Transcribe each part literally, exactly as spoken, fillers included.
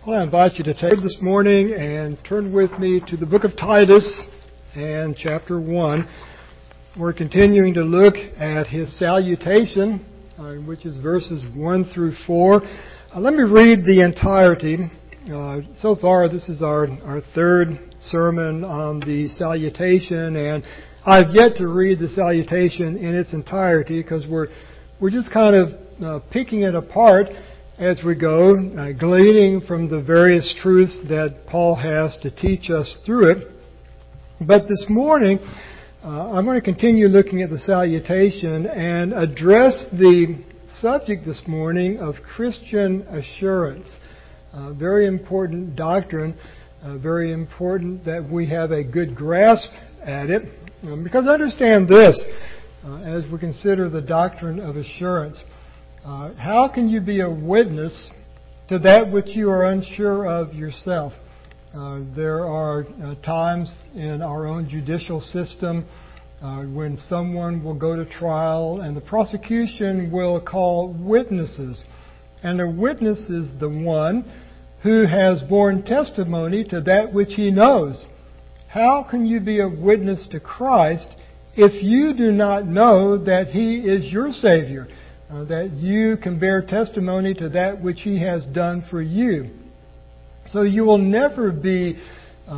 Well, I invite you to take this morning and turn with me to the book of Titus and chapter one. We're continuing to look at his salutation, uh, which is verses one through four. Uh, let me read the entirety. Uh, so far, this is our, our third sermon on the salutation, and I've yet to read the salutation in its entirety because we're we're just kind of uh, picking it apart as we go, uh, gleaning from the various truths that Paul has to teach us through it. But this morning, uh, I'm going to continue looking at the salutation and address the subject this morning of Christian assurance. Uh, very important doctrine, uh, very important that we have a good grasp at it. Um, because understand this, uh, as we consider the doctrine of assurance. Uh, how can you be a witness to that which you are unsure of yourself? Uh, there are uh, times in our own judicial system uh, when someone will go to trial and the prosecution will call witnesses. And a witness is the one who has borne testimony to that which he knows. How can you be a witness to Christ if you do not know that He is your Savior? Uh, that you can bear testimony to that which He has done for you. So you will never be uh,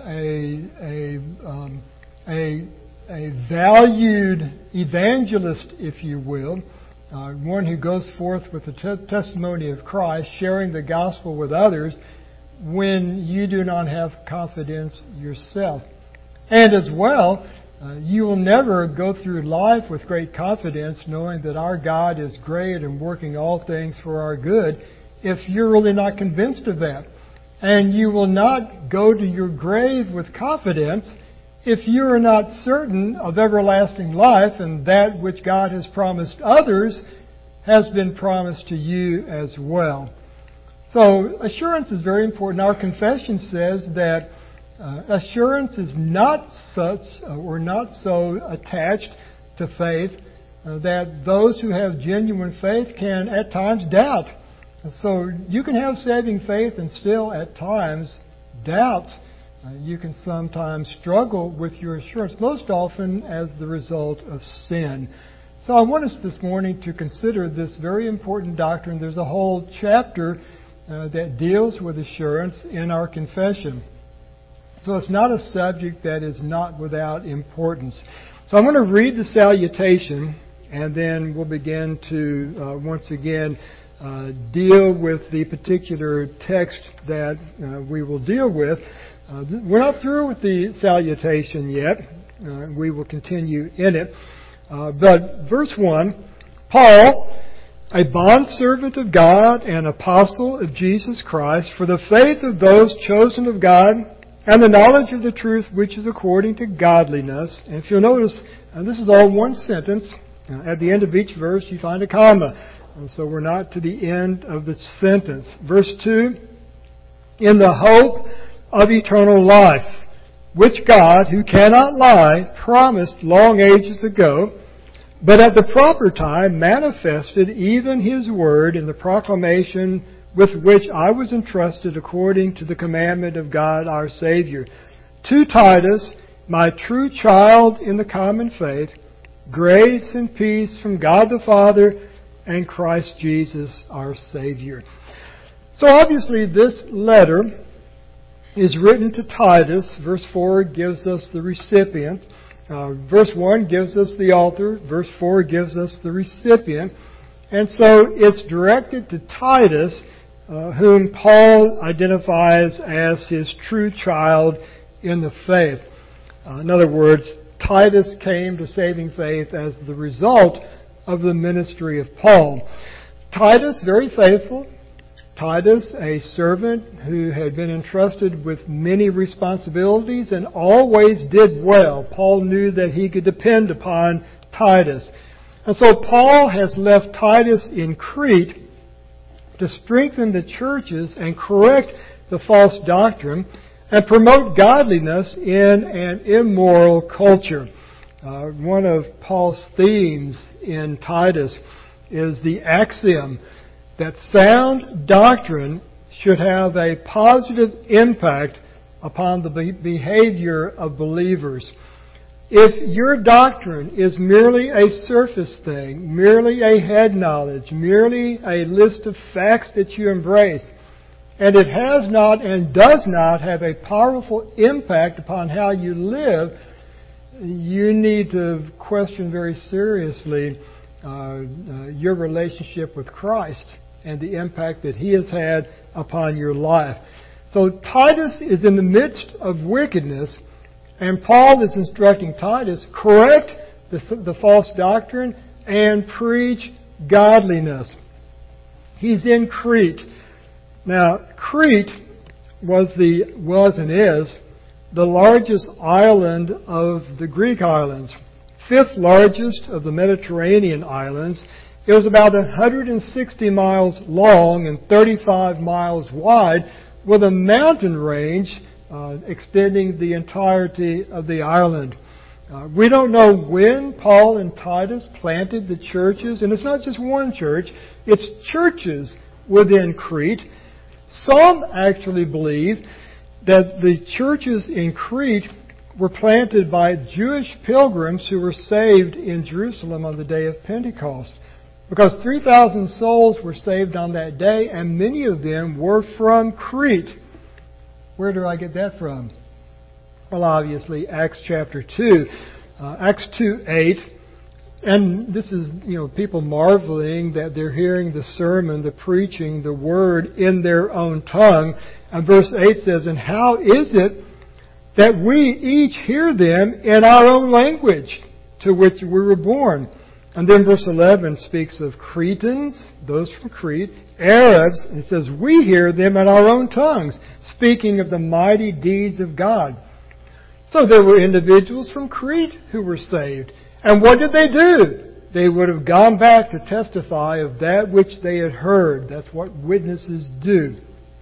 a a, um, a a valued evangelist, if you will, uh, one who goes forth with the te- testimony of Christ, sharing the gospel with others, when you do not have confidence yourself. And as well, Uh, you will never go through life with great confidence knowing that our God is great and working all things for our good if you're really not convinced of that. And you will not go to your grave with confidence if you are not certain of everlasting life and that which God has promised others has been promised to you as well. So assurance is very important. Our confession says that Uh, assurance is not such uh, or not so attached to faith uh, that those who have genuine faith can at times doubt. So you can have saving faith and still at times doubt. Uh, you can sometimes struggle with your assurance, most often as the result of sin. So I want us this morning to consider this very important doctrine. There's a whole chapter uh, that deals with assurance in our confession. So it's not a subject that is not without importance. So I'm going to read the salutation, and then we'll begin to uh, once again uh, deal with the particular text that uh, we will deal with. Uh, we're not through with the salutation yet. Uh, we will continue in it. Uh, but verse one, Paul, a bondservant of God and apostle of Jesus Christ, for the faith of those chosen of God, and the knowledge of the truth which is according to godliness. And if you'll notice, and this is all one sentence. At the end of each verse you find a comma. And so we're not to the end of the sentence. Verse two, in the hope of eternal life, which God, who cannot lie, promised long ages ago, but at the proper time manifested even His word in the proclamation with which I was entrusted according to the commandment of God our Savior. To Titus, my true child in the common faith, grace and peace from God the Father and Christ Jesus our Savior. So obviously this letter is written to Titus. Verse four gives us the recipient. Uh, verse one gives us the author. Verse four gives us the recipient. And so it's directed to Titus, Uh, whom Paul identifies as his true child in the faith. Uh, in other words, Titus came to saving faith as the result of the ministry of Paul. Titus, very faithful. Titus, a servant who had been entrusted with many responsibilities and always did well. Paul knew that he could depend upon Titus. And so Paul has left Titus in Crete to strengthen the churches and correct the false doctrine and promote godliness in an immoral culture. Uh, one of Paul's themes in Titus is the axiom that sound doctrine should have a positive impact upon the behavior of believers. If your doctrine is merely a surface thing, merely a head knowledge, merely a list of facts that you embrace, and it has not and does not have a powerful impact upon how you live, you need to question very seriously uh, uh, your relationship with Christ and the impact that He has had upon your life. So Titus is in the midst of wickedness, and Paul is instructing Titus, correct the, the false doctrine and preach godliness. He's in Crete. Now, Crete was the was and is the largest island of the Greek islands, fifth largest of the Mediterranean islands. It was about one hundred sixty miles long and thirty-five miles wide, with a mountain range uh, extending the entirety of the island. Uh, we don't know when Paul and Titus planted the churches, and it's not just one church, it's churches within Crete. Some actually believe that the churches in Crete were planted by Jewish pilgrims who were saved in Jerusalem on the day of Pentecost. Because three thousand souls were saved on that day, and many of them were from Crete. Where do I get that from? Well, obviously, Acts chapter two. Uh, Acts two eight. And this is, you know, people marveling that they're hearing the sermon, the preaching, the word in their own tongue. And verse eight says, "And how is it that we each hear them in our own language to which we were born?" And then verse eleven speaks of Cretans, those from Crete, Arabs, and it says, "We hear them in our own tongues, speaking of the mighty deeds of God." So there were individuals from Crete who were saved. And what did they do? They would have gone back to testify of that which they had heard. That's what witnesses do.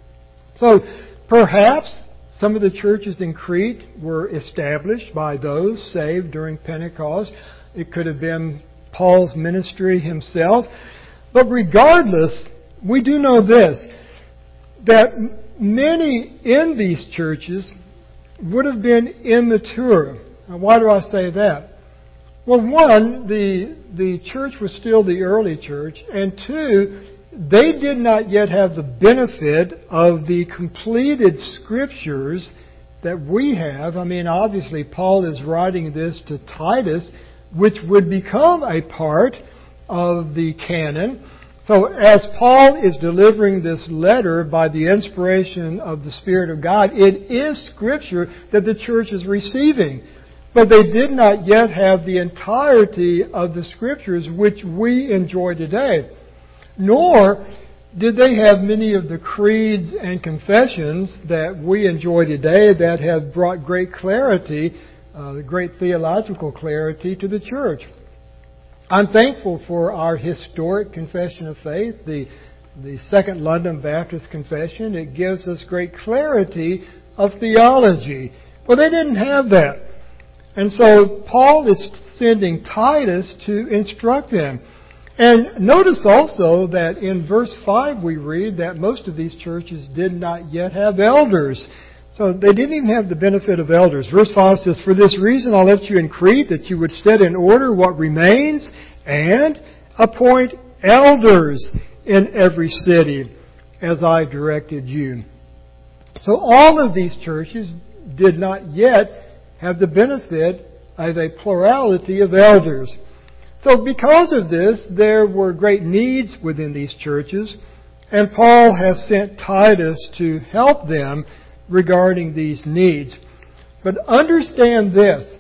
So perhaps some of the churches in Crete were established by those saved during Pentecost. It could have been Paul's ministry himself. But regardless, we do know this, that many in these churches would have been immature. Now, why do I say that? Well, one, the the church was still the early church, and two, they did not yet have the benefit of the completed scriptures that we have. I mean, obviously, Paul is writing this to Titus, which would become a part of the canon. So as Paul is delivering this letter by the inspiration of the Spirit of God, it is Scripture that the church is receiving. But they did not yet have the entirety of the Scriptures which we enjoy today. Nor did they have many of the creeds and confessions that we enjoy today that have brought great clarity, uh, great theological clarity to the church. I'm thankful for our historic confession of faith, the, the Second London Baptist Confession. It gives us great clarity of theology. Well, they didn't have that. And so Paul is sending Titus to instruct them. And notice also that in verse five we read that most of these churches did not yet have elders. So they didn't even have the benefit of elders. Verse five says, "For this reason I left you in Crete, that you would set in order what remains and appoint elders in every city, as I directed you." So all of these churches did not yet have the benefit of a plurality of elders. So because of this, there were great needs within these churches, and Paul has sent Titus to help them regarding these needs. But understand this,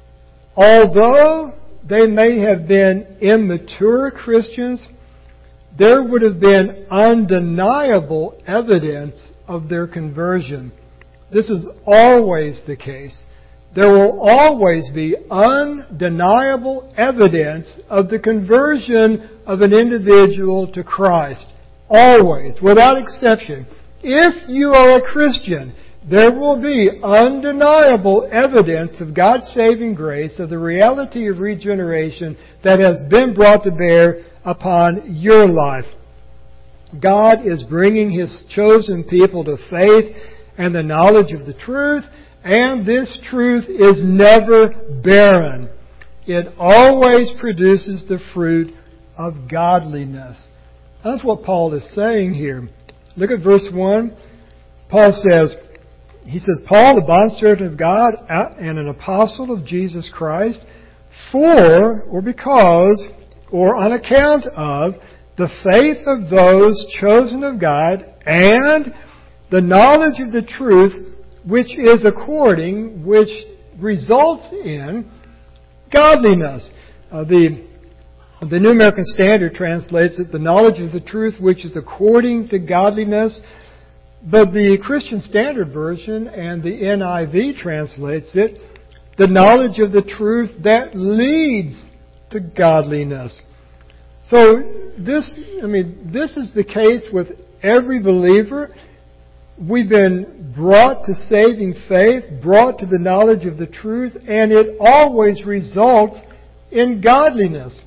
although they may have been immature Christians, there would have been undeniable evidence of their conversion. This is always the case. There will always be undeniable evidence of the conversion of an individual to Christ. Always, without exception. If you are a Christian, there will be undeniable evidence of God's saving grace, of the reality of regeneration that has been brought to bear upon your life. God is bringing His chosen people to faith and the knowledge of the truth, and this truth is never barren. It always produces the fruit of godliness. That's what Paul is saying here. Look at verse one. Paul says, he says, Paul, the bondservant of God and an apostle of Jesus Christ, for, or because, or on account of, the faith of those chosen of God and the knowledge of the truth which is according, which results in godliness. Uh, the, the New American Standard translates it, the knowledge of the truth which is according to godliness. But the Christian Standard Version and the N I V translates it, the knowledge of the truth that leads to godliness. So this, I mean, this is the case with every believer. We've been brought to saving faith, brought to the knowledge of the truth, and it always results in godliness,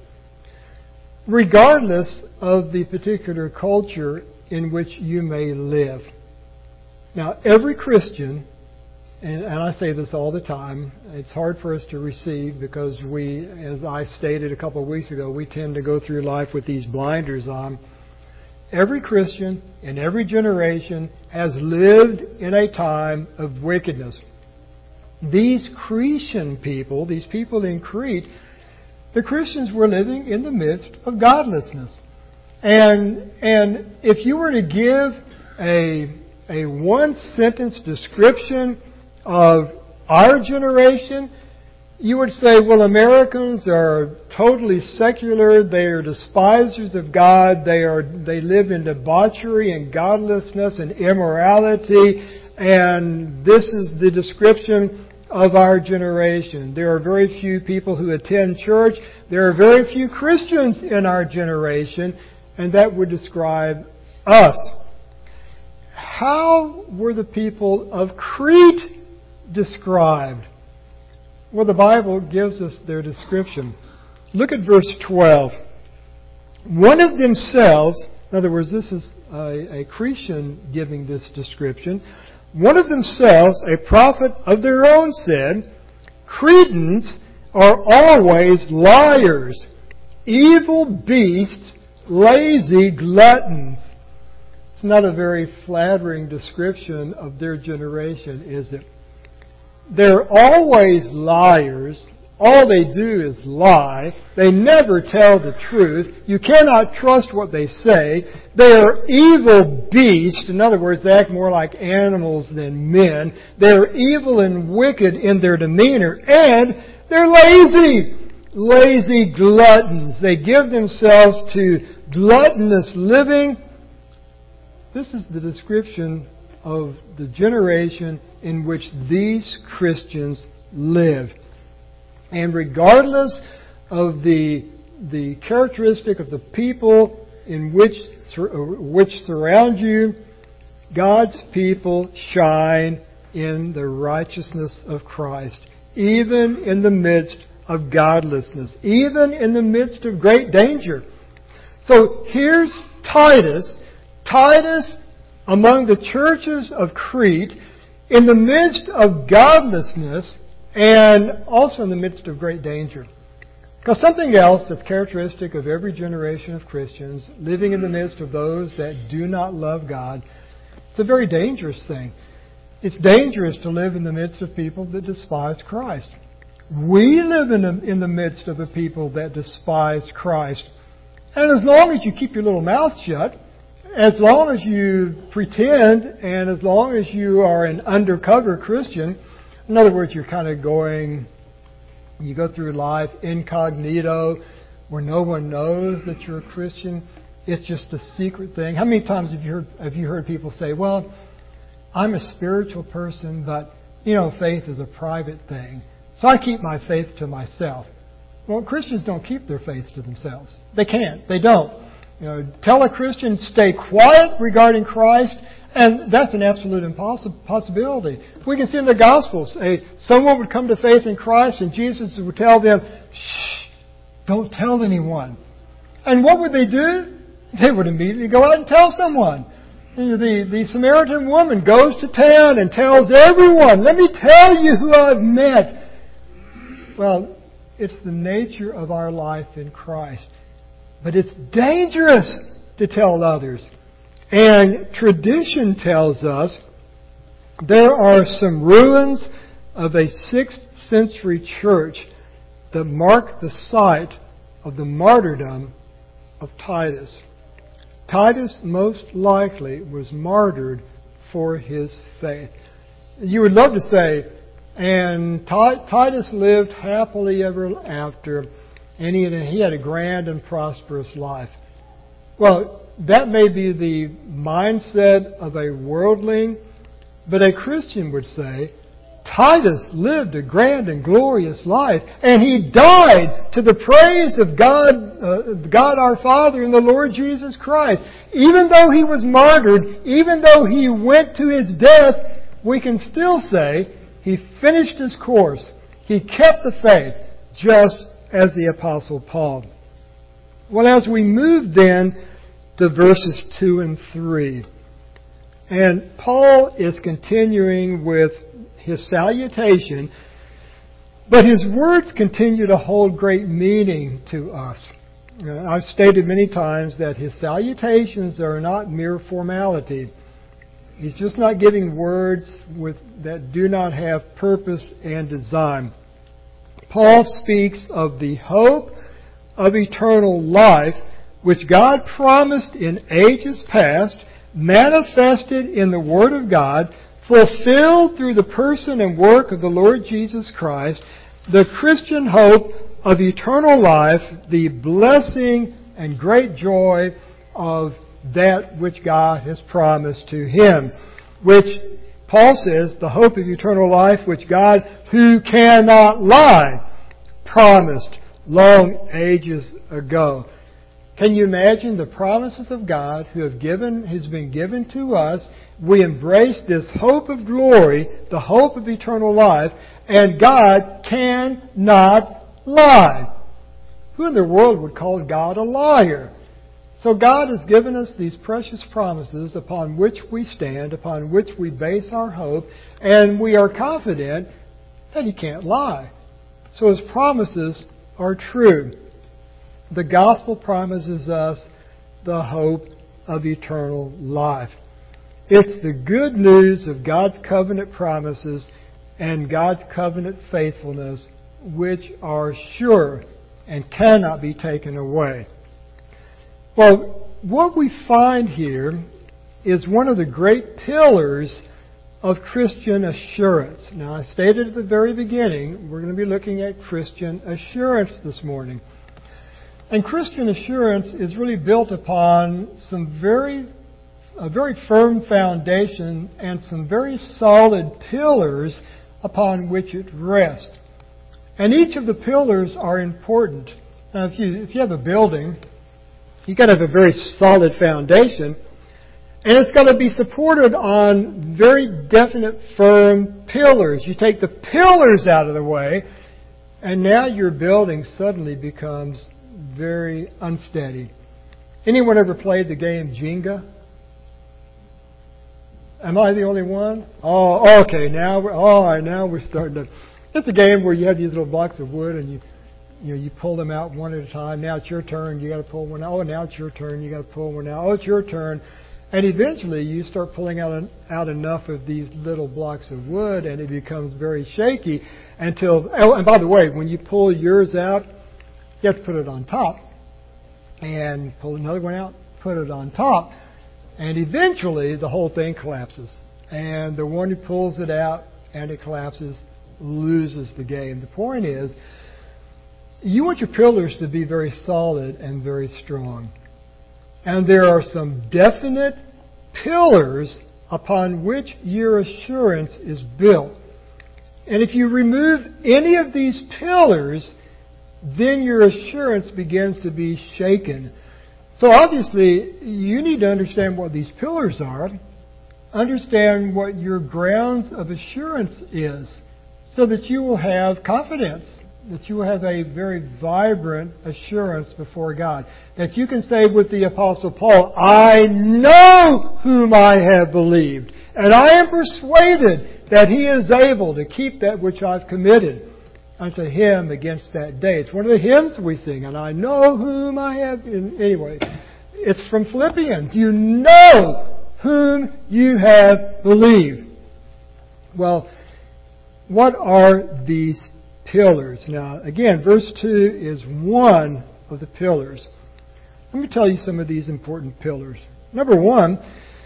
regardless of the particular culture in which you may live. Now, every Christian, and, and I say this all the time, it's hard for us to receive because we, as I stated a couple of weeks ago, we tend to go through life with these blinders on. Every Christian in every generation has lived in a time of wickedness. These Cretan people, these people in Crete, the Christians were living in the midst of godlessness. And, and if you were to give a a one-sentence description of our generation, you would say, well, Americans are totally secular. They are despisers of God. They are they live in debauchery and godlessness and immorality. And this is the description of our generation. There are very few people who attend church. There are very few Christians in our generation. And that would describe us. How were the people of Crete described? Well, the Bible gives us their description. Look at verse twelve. One of themselves, in other words, this is a, a Cretan giving this description. One of themselves, a prophet of their own, said, Cretans are always liars, evil beasts, lazy gluttons. It's not a very flattering description of their generation, is it? They're always liars. All they do is lie. They never tell the truth. You cannot trust what they say. They are evil beasts. In other words, they act more like animals than men. They're evil and wicked in their demeanor. And they're lazy. Lazy gluttons. They give themselves to gluttonous living. This is the description of the generation in which these Christians live. And regardless of the, the characteristic of the people in which, which surround you, God's people shine in the righteousness of Christ, even in the midst of godlessness, even in the midst of great danger. So here's Titus. Titus, among the churches of Crete, in the midst of godlessness and also in the midst of great danger. Because something else that's characteristic of every generation of Christians, living in the midst of those that do not love God, it's a very dangerous thing. It's dangerous to live in the midst of people that despise Christ. We live in the, in the midst of a people that despise Christ. And as long as you keep your little mouth shut, as long as you pretend, and as long as you are an undercover Christian, in other words, you're kind of going, you go through life incognito, where no one knows that you're a Christian. It's just a secret thing. How many times have you heard, have you heard people say, well, I'm a spiritual person, but, you know, faith is a private thing, so I keep my faith to myself. Well, Christians don't keep their faith to themselves. They can't. They don't. You know, tell a Christian, stay quiet regarding Christ, and that's an absolute impossibility. We can see in the Gospels, a, someone would come to faith in Christ, and Jesus would tell them, shh, don't tell anyone. And what would they do? They would immediately go out and tell someone. The, the Samaritan woman goes to town and tells everyone, let me tell you who I've met. Well, it's the nature of our life in Christ. But it's dangerous to tell others. And tradition tells us there are some ruins of a sixth century church that mark the site of the martyrdom of Titus. Titus most likely was martyred for his faith. You would love to say, and Titus lived happily ever after, and he had, a, he had a grand and prosperous life. Well, that may be the mindset of a worldling, but a Christian would say, Titus lived a grand and glorious life, and he died to the praise of God, uh, God our Father and the Lord Jesus Christ. Even though he was martyred, even though he went to his death, we can still say he finished his course. He kept the faith, just as the Apostle Paul. Well, as we move then to verses two and three, and Paul is continuing with his salutation, but his words continue to hold great meaning to us. Uh, I've stated many times that his salutations are not mere formality. He's just not giving words with, that do not have purpose and design. Paul speaks of the hope of eternal life, which God promised in ages past, manifested in the Word of God, fulfilled through the person and work of the Lord Jesus Christ, the Christian hope of eternal life, the blessing and great joy of that which God has promised to him. Which, Paul says, the hope of eternal life which God, who cannot lie, promised long ages ago. Can you imagine the promises of God who have given, has been given to us? We embrace this hope of glory, the hope of eternal life, and God cannot lie. Who in the world would call God a liar? So God has given us these precious promises upon which we stand, upon which we base our hope, and we are confident that He can't lie. So His promises are true. The gospel promises us the hope of eternal life. It's the good news of God's covenant promises and God's covenant faithfulness, which are sure and cannot be taken away. Well, what we find here is one of the great pillars of Christian assurance. Now, I stated at the very beginning, we're going to be looking at Christian assurance this morning. And Christian assurance is really built upon some very, a very firm foundation and some very solid pillars upon which it rests. And each of the pillars are important. Now, if you, if you have a building, you've got to have a very solid foundation. And it's got to be supported on very definite, firm pillars. You take the pillars out of the way, and now your building suddenly becomes very unsteady. Anyone ever played the game Jenga? Am I the only one? Oh, okay. Now we're all right. Now we're starting to. It's a game where you have these little blocks of wood and you, you know, you pull them out one at a time. Now it's your turn. You got to pull one out. Oh, now it's your turn. You got to pull one out. Oh, it's your turn. And eventually you start pulling out out enough of these little blocks of wood, and it becomes very shaky until. Oh, and by the way, when you pull yours out, you have to put it on top, and pull another one out, put it on top, and eventually the whole thing collapses. And the one who pulls it out and it collapses loses the game. The point is, you want your pillars to be very solid and very strong. And there are some definite pillars upon which your assurance is built. And if you remove any of these pillars, then your assurance begins to be shaken. So obviously, you need to understand what these pillars are, understand what your grounds of assurance is, so that you will have confidence that you will have a very vibrant assurance before God. That you can say with the Apostle Paul, I know whom I have believed, and I am persuaded that He is able to keep that which I've committed unto Him against that day. It's one of the hymns we sing, and I know whom I have... Anyway, it's from Philippians. You know whom you have believed. Well, what are these pillars? Now, again, verse two is one of the pillars. Let me tell you some of these important pillars. Number one,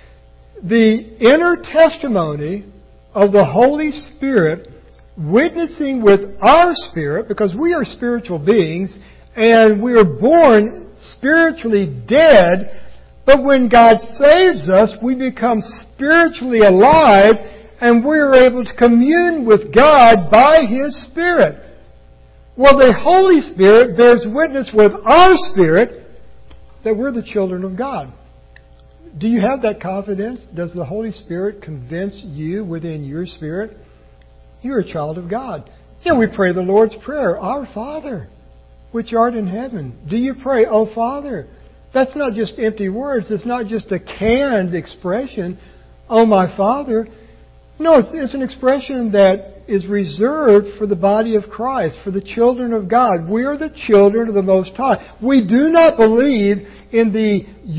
the inner testimony of the Holy Spirit witnessing with our spirit, because we are spiritual beings and we are born spiritually dead, but when God saves us, we become spiritually alive and we are able to commune with God by His Spirit. Well, the Holy Spirit bears witness with our spirit that we're the children of God. Do you have that confidence? Does the Holy Spirit convince you within your spirit? You're a child of God. Yeah, we pray the Lord's Prayer, Our Father, which art in heaven. Do you pray, Oh Father? That's not just empty words. It's not just a canned expression, Oh my Father. No, it's, it's an expression that is reserved for the body of Christ, for the children of God. We are the children of the Most High. We do not believe in the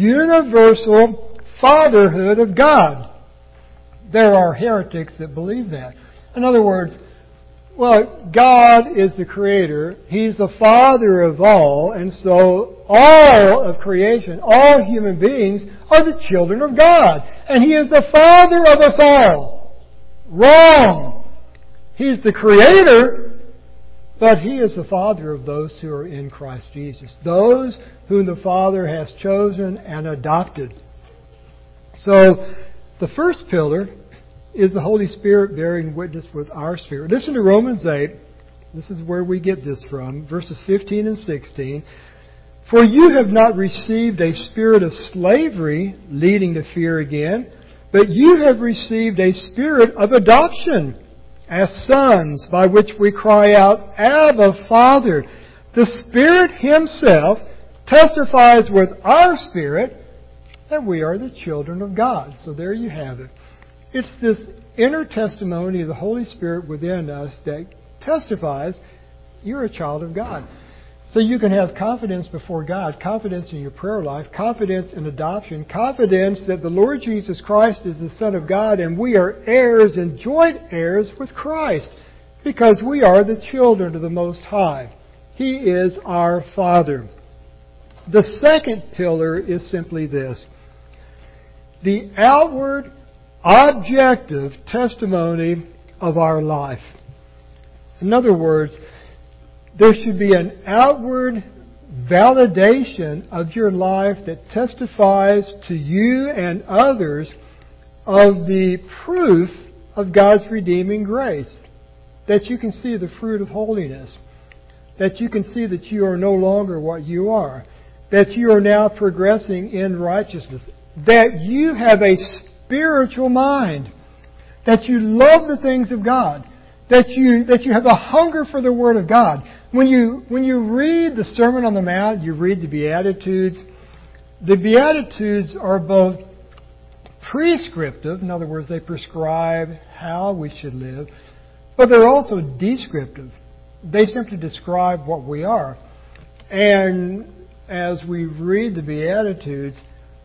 universal fatherhood of God. There are heretics that believe that. In other words, well, God is the Creator. He's the Father of all, and so all of creation, all human beings are the children of God. And He is the Father of us all. Wrong! He's the Creator, but He is the Father of those who are in Christ Jesus. Those whom the Father has chosen and adopted. So, the first pillar is the Holy Spirit bearing witness with our spirit. Listen to Romans eight. This is where we get this from. Verses fifteen and sixteen. For you have not received a spirit of slavery leading to fear again, but you have received a spirit of adoption as sons, by which we cry out, Abba, Father. The Spirit Himself testifies with our spirit that we are the children of God. So there you have it. It's this inner testimony of the Holy Spirit within us that testifies you're a child of God. So you can have confidence before God, confidence in your prayer life, confidence in adoption, confidence that the Lord Jesus Christ is the Son of God and we are heirs and joint heirs with Christ because we are the children of the Most High. He is our Father. The second pillar is simply this. The outward, objective testimony of our life. In other words, there should be an outward validation of your life that testifies to you and others of the proof of God's redeeming grace. That you can see the fruit of holiness. That you can see that you are no longer what you are. That you are now progressing in righteousness. That you have a spiritual mind. That you love the things of God. That you that you have a hunger for the Word of God. When you when you read the Sermon on the Mount, you read the Beatitudes. The Beatitudes are both prescriptive, in other words, they prescribe how we should live, but they're also descriptive. They simply describe what we are. And as we read the Beatitudes,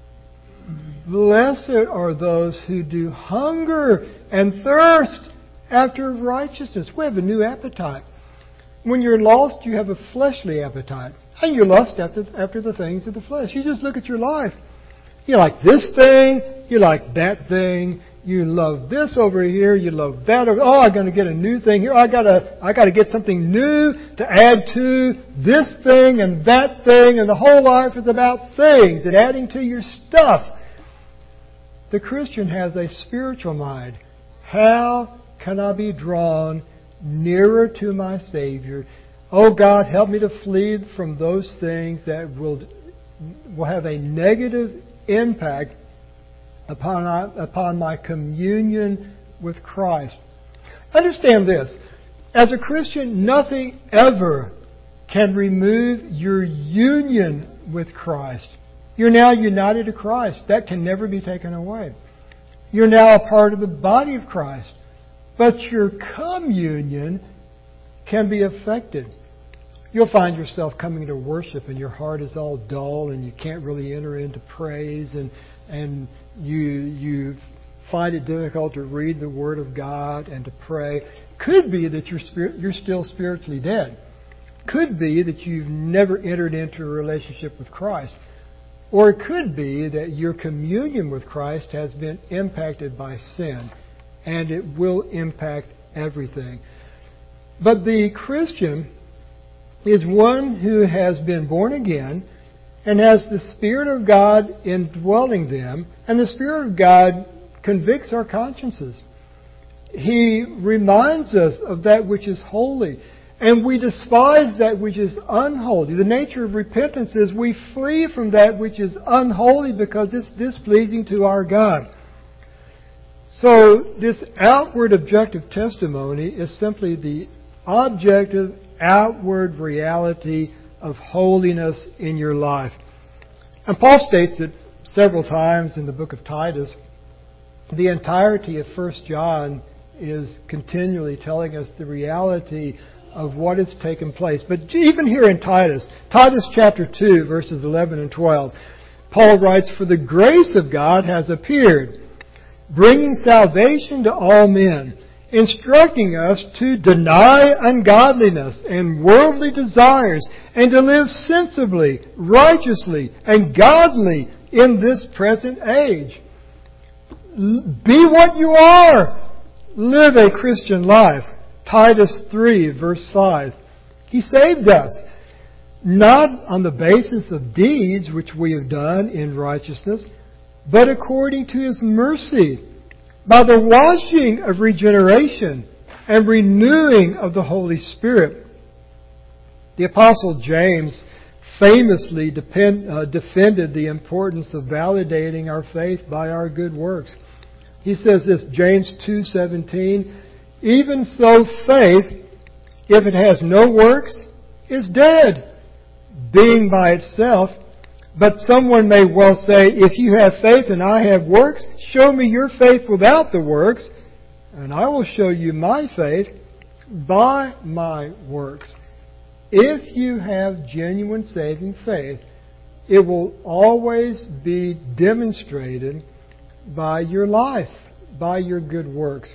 blessed are those who do hunger and thirst after righteousness. We have a new appetite. When you're lost, you have a fleshly appetite. And you lust after, after the things of the flesh. You just look at your life. You like this thing. You like that thing. You love this over here. You love that over. Oh, I'm going to get a new thing here. I gotta, I gotta get something new to add to this thing and that thing. And the whole life is about things and adding to your stuff. The Christian has a spiritual mind. How can I be drawn nearer to my Savior? Oh God, help me to flee from those things that will will have a negative impact upon upon my communion with Christ. Understand this. As a Christian, nothing ever can remove your union with Christ. You're now united to Christ. That can never be taken away. You're now a part of the body of Christ. But your communion can be affected. You'll find yourself coming to worship and your heart is all dull and you can't really enter into praise and and you you find it difficult to read the Word of God and to pray. Could be that you're spirit, you're still spiritually dead. Could be that you've never entered into a relationship with Christ. Or it could be that your communion with Christ has been impacted by sin, and it will impact everything. But the Christian is one who has been born again and has the Spirit of God indwelling them, and the Spirit of God convicts our consciences. He reminds us of that which is holy, and we despise that which is unholy. The nature of repentance is we flee from that which is unholy because it's displeasing to our God. So this outward objective testimony is simply the objective outward reality of holiness in your life. And Paul states it several times in the book of Titus. The entirety of First John is continually telling us the reality of what has taken place. But even here in Titus, Titus chapter two, verses eleven and twelve, Paul writes, "For the grace of God has appeared, bringing salvation to all men, instructing us to deny ungodliness and worldly desires, and to live sensibly, righteously, and godly in this present age." Be what you are. Live a Christian life. Titus three, verse five. He saved us, not on the basis of deeds which we have done in righteousness, but according to His mercy, by the washing of regeneration and renewing of the Holy Spirit. The Apostle James famously depend, uh, defended the importance of validating our faith by our good works. He says this, James two seventeen, "Even so faith, if it has no works, is dead, being by itself. But someone may well say, if you have faith and I have works, show me your faith without the works, and I will show you my faith by my works." If you have genuine saving faith, it will always be demonstrated by your life, by your good works.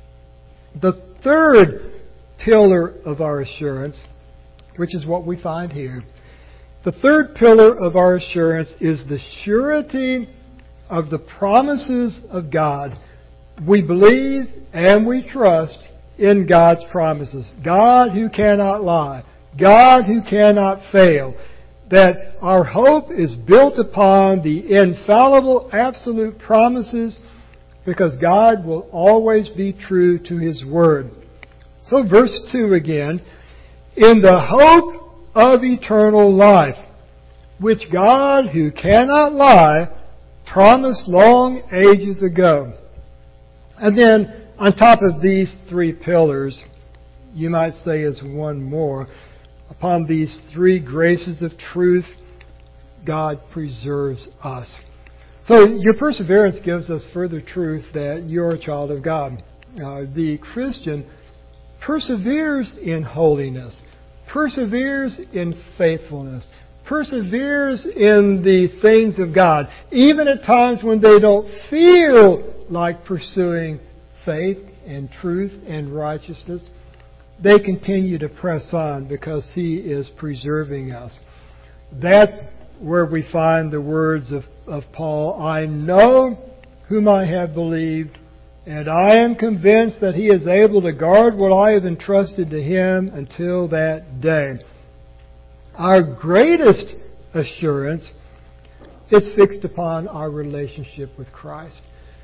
The third pillar of our assurance, which is what we find here, the third pillar of our assurance is the surety of the promises of God. We believe and we trust in God's promises. God who cannot lie. God who cannot fail. That our hope is built upon the infallible, absolute promises, because God will always be true to His Word. So verse two again, "In the hope of eternal life, which God, who cannot lie, promised long ages ago." And then, on top of these three pillars, you might say as one more, upon these three graces of truth, God preserves us. So your perseverance gives us further truth that you're a child of God. Uh, the Christian perseveres in holiness, perseveres in faithfulness, perseveres in the things of God, even at times when they don't feel like pursuing faith and truth and righteousness. They continue to press on because He is preserving us. That's where we find the words of, of Paul, "I know whom I have believed, and I am convinced that He is able to guard what I have entrusted to Him until that day." Our greatest assurance is fixed upon our relationship with Christ.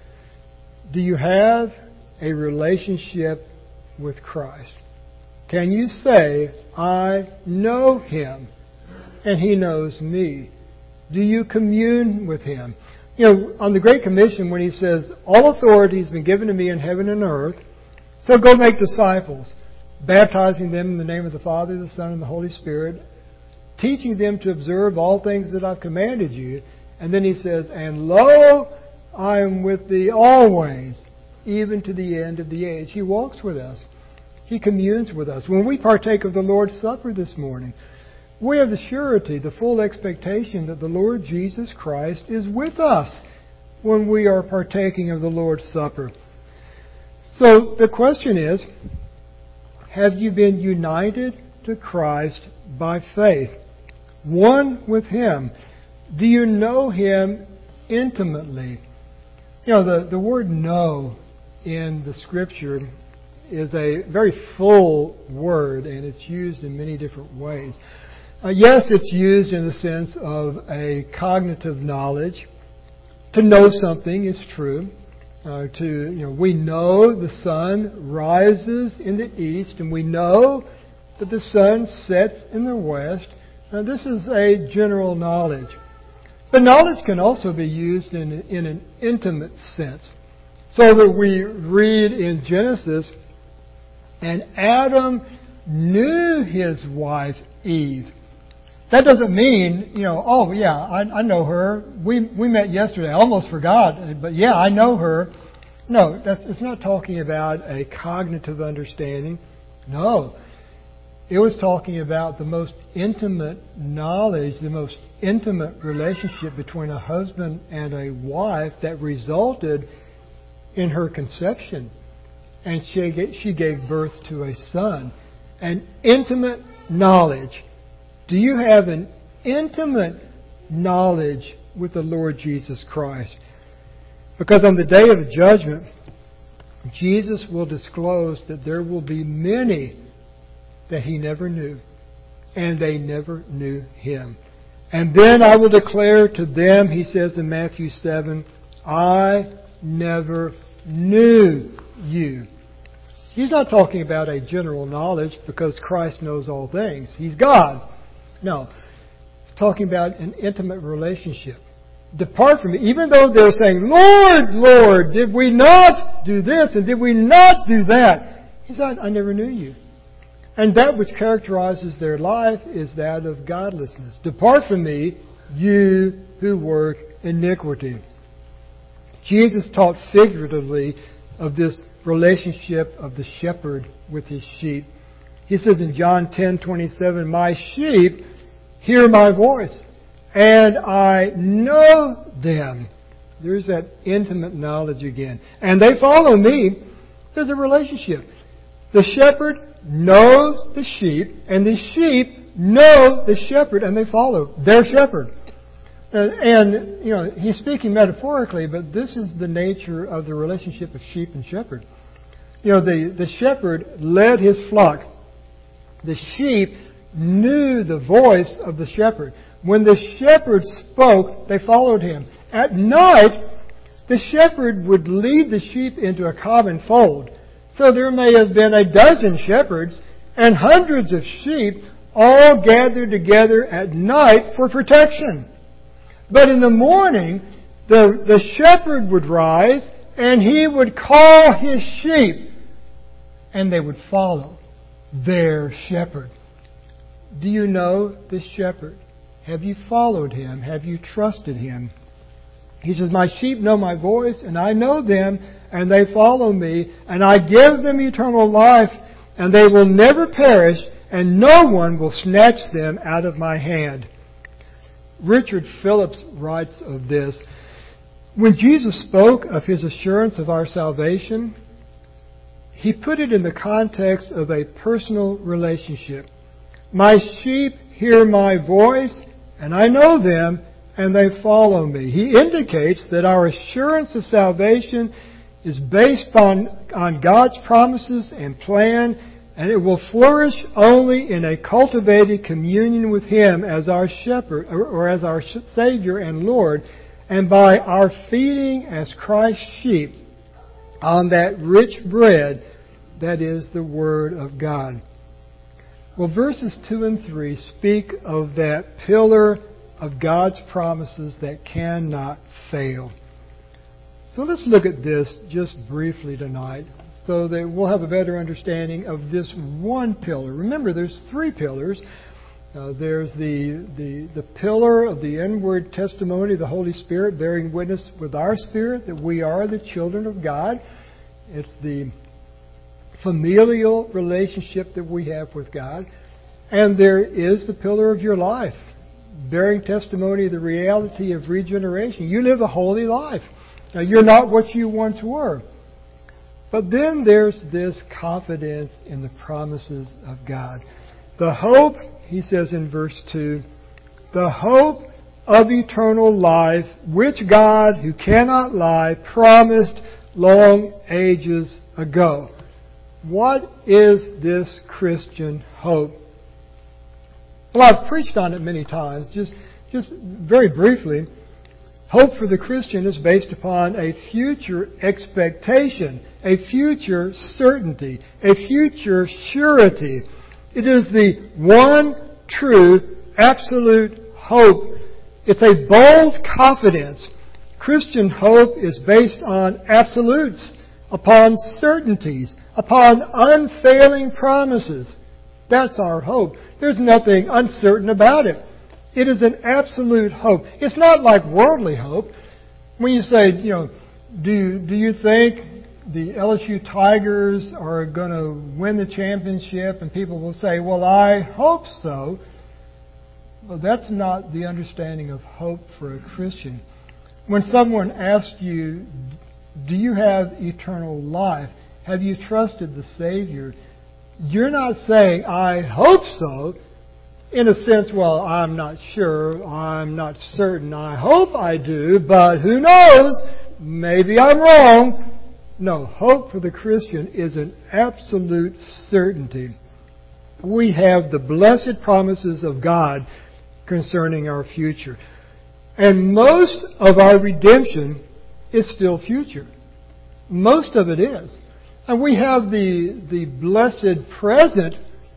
Do you have a relationship with Christ? Can you say, "I know Him and He knows me"? Do you commune with Him? You know, on the Great Commission, when He says, "All authority has been given to me in heaven and earth, so go make disciples," baptizing them in the name of the Father, the Son, and the Holy Spirit, teaching them to observe all things that I've commanded you. And then he says, and lo, I am with thee always, even to the end of the age. He walks with us. He communes with us. When we partake of the Lord's Supper this morning, we have the surety, the full expectation that the Lord Jesus Christ is with us when we are partaking of the Lord's Supper. So the question is, have you been united to Christ by faith? One with Him. Do you know Him intimately? You know, the, the word know in the Scripture is a very full word, and it's used in many different ways. Uh, yes, it's used in the sense of a cognitive knowledge. To know something is true. Uh, to you know, we know the sun rises in the east, and we know that the sun sets in the west. Now, this is a general knowledge. But knowledge can also be used in, in an intimate sense. So that we read in Genesis, and Adam knew his wife Eve. That doesn't mean, you know, oh yeah, I, I know her. We we met yesterday. I almost forgot, but yeah, I know her. No, that's, it's not talking about a cognitive understanding. No. It was talking about the most intimate knowledge, the most intimate relationship between a husband and a wife that resulted in her conception. And she, she gave birth to a son. An intimate knowledge. Do you have an intimate knowledge with the Lord Jesus Christ? Because on the day of judgment, Jesus will disclose that there will be many that He never knew, and they never knew Him. And then I will declare to them, He says in Matthew seven, I never knew you. He's not talking about a general knowledge because Christ knows all things. He's God. No. He's talking about an intimate relationship. Depart from me. Even though they're saying, Lord, Lord, did we not do this and did we not do that? He said, I never knew you. And that which characterizes their life is that of godlessness. Depart from me, you who work iniquity. Jesus taught figuratively of this relationship of the shepherd with his sheep. He says in John ten twenty-seven, my sheep hear my voice, and I know them. There's that intimate knowledge again. And they follow me. There's a relationship. The shepherd knows the sheep, and the sheep know the shepherd, and they follow their shepherd. And, and, you know, he's speaking metaphorically, but this is the nature of the relationship of sheep and shepherd. You know, the, the shepherd led his flock. The sheep knew the voice of the shepherd. When the shepherd spoke, they followed him. At night, the shepherd would lead the sheep into a common fold. So there may have been a dozen shepherds and hundreds of sheep all gathered together at night for protection. But in the morning, the, the shepherd would rise and he would call his sheep, and they would follow their shepherd. Do you know this shepherd? Have you followed him? Have you trusted him? He says, my sheep know my voice, and I know them, and they follow me, and I give them eternal life, and they will never perish, and no one will snatch them out of my hand. Richard Phillips writes of this. When Jesus spoke of His assurance of our salvation, He put it in the context of a personal relationship. My sheep hear my voice, and I know them, and they follow me. He indicates that our assurance of salvation is based on, on God's promises and plan, and it will flourish only in a cultivated communion with Him as our shepherd, or, or as our Savior and Lord, and by our feeding as Christ's sheep on that rich bread that is the Word of God. Well, verses two and three speak of that pillar of God's promises that cannot fail. So let's look at this just briefly tonight. so that we'll have a better understanding of this one pillar. Remember, there's three pillars. Uh, there's the, the, the pillar of the inward testimony of the Holy Spirit bearing witness with our spirit that we are the children of God. It's the familial relationship that we have with God. And there is the pillar of your life, bearing testimony of the reality of regeneration. You live a holy life. Now, you're not what you once were. But then there's this confidence in the promises of God. The hope, he says in verse two, the hope of eternal life, which God, who cannot lie, promised long ages ago. What is this Christian hope? Well, I've preached on it many times. Just, just very briefly, hope for the Christian is based upon a future expectation, a future certainty, a future surety. It is the one true, absolute hope. It's a bold confidence. Christian hope is based on absolutes, upon certainties, upon unfailing promises. That's our hope. There's nothing uncertain about it. It is an absolute hope. It's not like worldly hope. When you say, you know, do, do you think the L S U Tigers are going to win the championship? And people will say, well, I hope so. Well, that's not the understanding of hope for a Christian. When someone asks you, do you have eternal life? Have you trusted the Savior? You're not saying, I hope so. In a sense, well, I'm not sure, I'm not certain, I hope I do, but who knows? Maybe I'm wrong. No, hope for the Christian is an absolute certainty. We have the blessed promises of God concerning our future. And most of our redemption is still future. Most of it is. And we have the, the blessed present,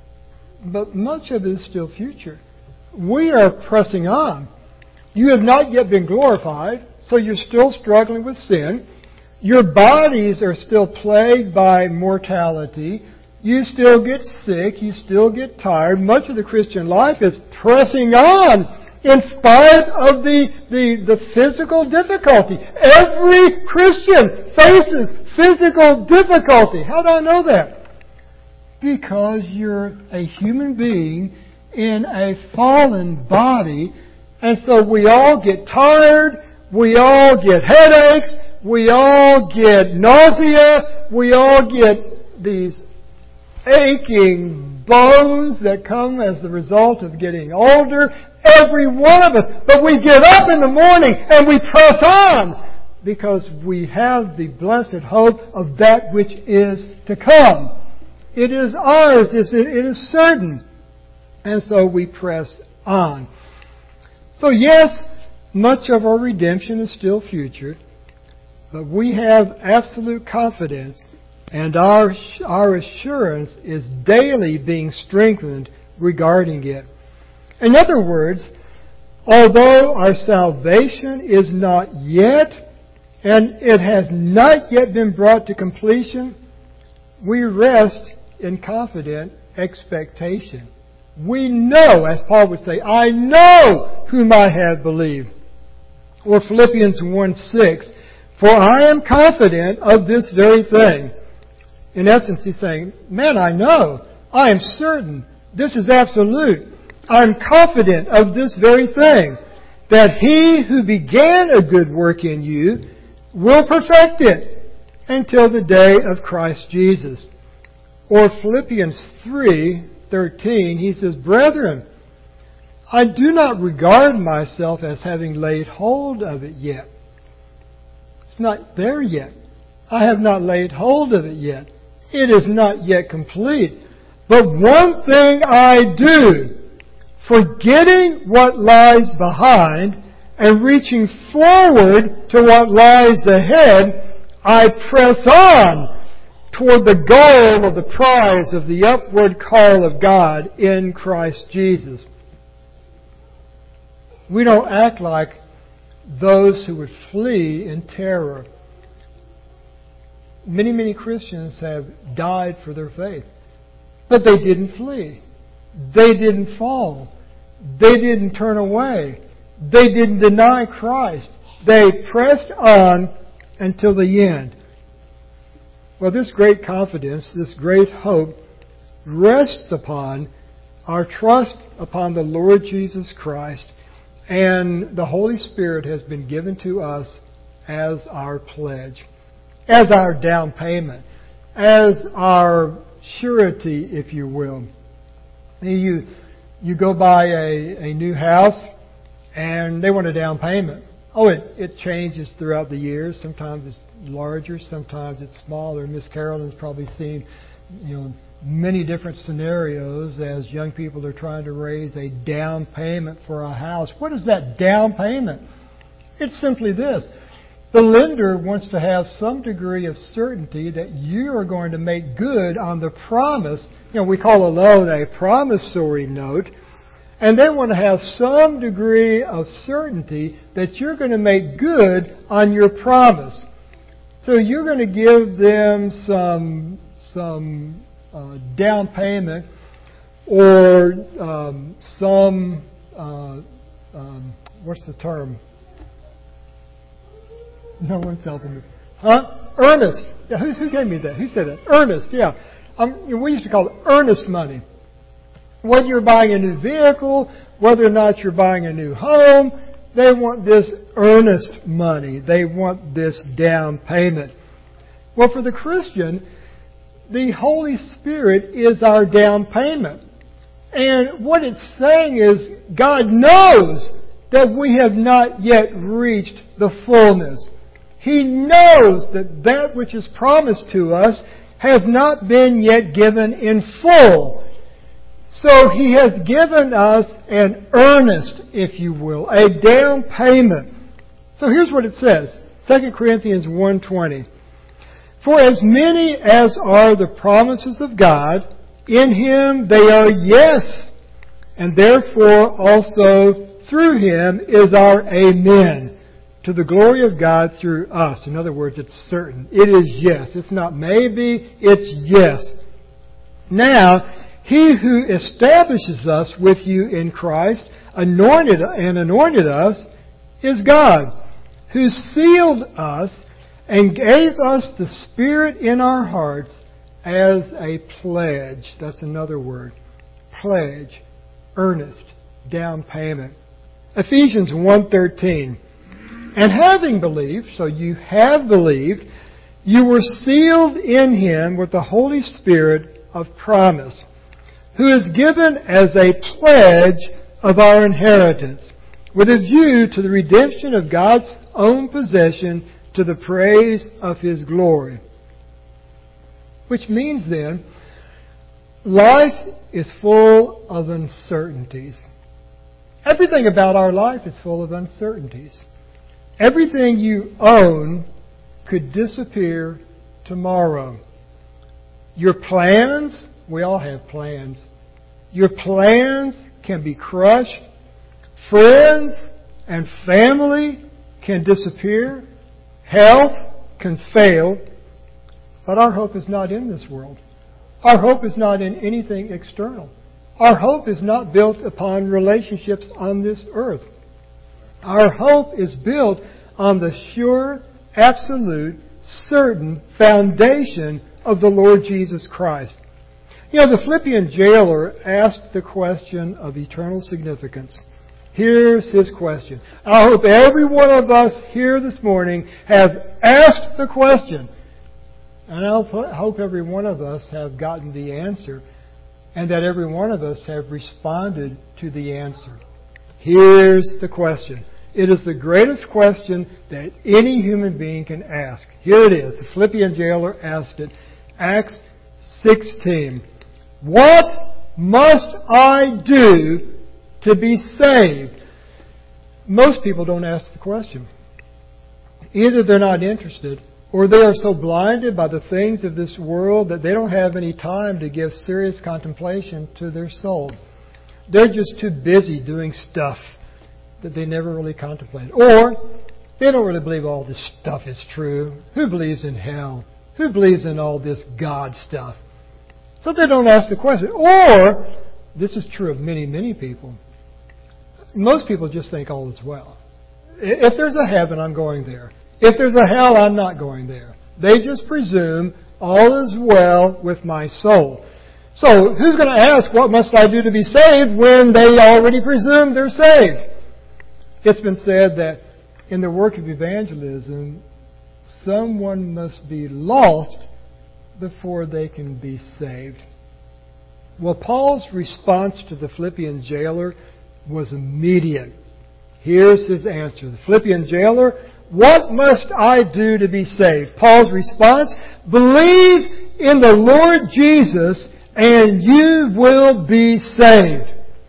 but much of it is still future. We are pressing on. You have not yet been glorified, so you're still struggling with sin. Your bodies are still plagued by mortality. You still get sick. You still get tired. Much of the Christian life is pressing on in spite of the, the, the physical difficulty. Every Christian faces physical difficulty. How do I know that? Because you're a human being in a fallen body, and so we all get tired, we all get headaches, we all get nausea, we all get these aching bones that come as the result of getting older. Every one of us. But we get up in the morning and we press on because we have the blessed hope of that which is to come. It is ours. It is certain. And so we press on. So yes, much of our redemption is still future. But we have absolute confidence, and our, our assurance is daily being strengthened regarding it. In other words, although our salvation is not yet, and it has not yet been brought to completion, we rest in confident expectation. We know, as Paul would say, I know whom I have believed. Or Philippians one six, for I am confident of this very thing. In essence, he's saying, man, I know. I am certain. This is absolute. I'm confident of this very thing, that He who began a good work in you will perfect it until the day of Christ Jesus. Or Philippians three thirteen, he says, brethren, I do not regard myself as having laid hold of it yet. It's not there yet. I have not laid hold of it yet. It is not yet complete. But one thing I do, forgetting what lies behind and reaching forward to what lies ahead, I press on toward the goal of the prize of the upward call of God in Christ Jesus. We don't act like those who would flee in terror. many, many Christians have died for their faith. But they didn't flee. They didn't fall. They didn't turn away. They didn't deny Christ. They pressed on until the end. Well, this great confidence, this great hope, rests upon our trust upon the Lord Jesus Christ, and the Holy Spirit has been given to us as our pledge, as our down payment, as our surety, if you will. You, you go buy a, a new house and they want a down payment. Oh, it, it changes throughout the years. Sometimes it's larger, sometimes it's smaller. Miss Carolyn's probably seen, you know, many different scenarios as young people are trying to raise a down payment for a house. What is that down payment? It's simply this. The lender wants to have some degree of certainty that you are going to make good on the promise. You know, we call a loan a promissory note. And they want to have some degree of certainty that you're going to make good on your promise. So you're going to give them some some uh, down payment or um, some, uh, um, what's the term? No one's helping me. Huh? Earnest. Yeah, who, who gave me that? Who said that? Earnest, yeah. Um, we used to call it earnest money. Whether you're buying a new vehicle, whether or not you're buying a new home, they want this earnest money. They want this down payment. Well, for the Christian, the Holy Spirit is our down payment. And what it's saying is God knows that we have not yet reached the fullness. He knows that that which is promised to us has not been yet given in full. So He has given us an earnest, if you will, a down payment. So here's what it says, Second Corinthians one twenty. For as many as are the promises of God, in Him they are yes, and therefore also through Him is our amen, to the glory of God through us. In other words, it's certain. It is yes. It's not maybe, it's yes. Now, He who establishes us with you in Christ, anointed and anointed us, is God, who sealed us and gave us the Spirit in our hearts as a pledge. That's another word. Pledge. Earnest. Down payment. Ephesians one thirteen. And having believed, so you have believed, you were sealed in Him with the Holy Spirit of promise, who is given as a pledge of our inheritance, with a view to the redemption of God's own possession to the praise of His glory. Which means then, life is full of uncertainties. Everything about our life is full of uncertainties. Everything you own could disappear tomorrow. Your plans, we all have plans. Your plans can be crushed. Friends and family can disappear. Health can fail. But our hope is not in this world. Our hope is not in anything external. Our hope is not built upon relationships on this earth. Our hope is built on the sure, absolute, certain foundation of the Lord Jesus Christ. You know, the Philippian jailer asked the question of eternal significance. Here's his question. I hope every one of us here this morning have asked the question. And I hope every one of us have gotten the answer. And that every one of us have responded to the answer. Here's the question. It is the greatest question that any human being can ask. Here it is. The Philippian jailer asked it. Acts sixteen. What must I do to be saved? Most people don't ask the question. Either they're not interested, or they are so blinded by the things of this world that they don't have any time to give serious contemplation to their soul. They're just too busy doing stuff that they never really contemplate. Or they don't really believe all this stuff is true. Who believes in hell? Who believes in all this God stuff? So they don't ask the question. Or, this is true of many, many people. Most people just think all is well. If there's a heaven, I'm going there. If there's a hell, I'm not going there. They just presume all is well with my soul. So, who's going to ask, what must I do to be saved, when they already presume they're saved? It's been said that in the work of evangelism, someone must be lost before they can be saved. Well, Paul's response to the Philippian jailer was immediate. Here's his answer. The Philippian jailer, what must I do to be saved? Paul's response, believe in the Lord Jesus and you will be saved.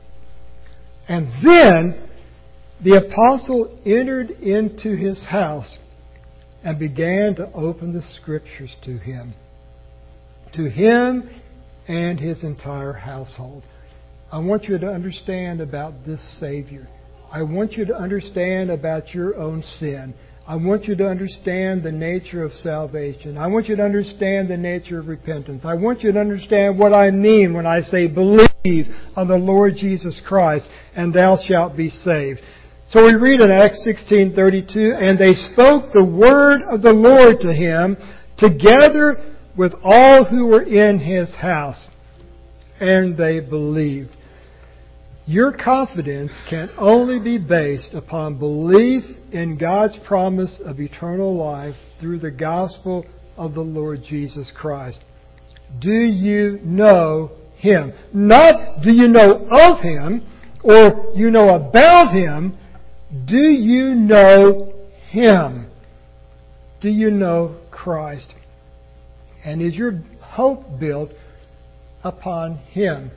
And then the apostle entered into his house and began to open the Scriptures to him. To him and his entire household. I want you to understand about this Savior. I want you to understand about your own sin. I want you to understand the nature of salvation. I want you to understand the nature of repentance. I want you to understand what I mean when I say believe on the Lord Jesus Christ and thou shalt be saved. So we read in Acts sixteen thirty-two, and they spoke the word of the Lord to him together with all who were in his house. And they believed. Your confidence can only be based upon belief in God's promise of eternal life through the gospel of the Lord Jesus Christ. Do you know Him? Not do you know of Him or you know about Him. Do you know Him? Do you know Christ? And is your hope built upon Him?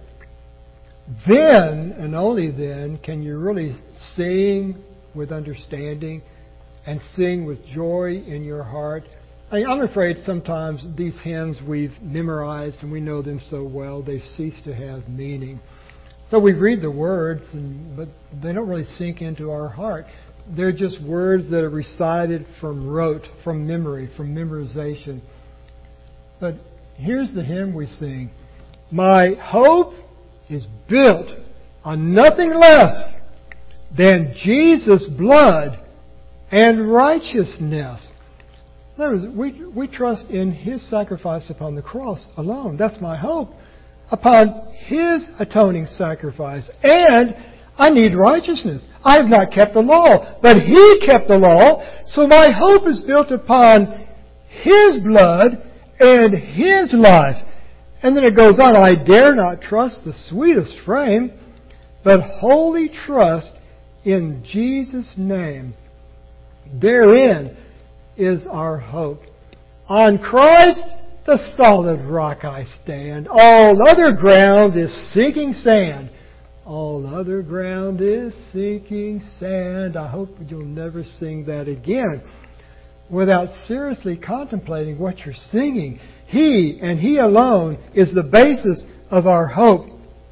Then, and only then, can you really sing with understanding and sing with joy in your heart. I, I'm afraid sometimes these hymns we've memorized and we know them so well, they cease to have meaning. So we read the words, and, but they don't really sink into our heart. They're just words that are recited from rote, from memory, from memorization. But here's the hymn we sing. My hope is built on nothing less than Jesus' blood and righteousness. In other words, we, we trust in His sacrifice upon the cross alone. That's my hope. Upon His atoning sacrifice. And I need righteousness. I have not kept the law, but He kept the law. So my hope is built upon His blood and His life. And then it goes on, I dare not trust the sweetest frame, but wholly trust in Jesus' name. Therein is our hope. On Christ, the solid rock I stand. All other ground is sinking sand. All other ground is sinking sand. I hope you'll never sing that again without seriously contemplating what you're singing. He and He alone is the basis of our hope.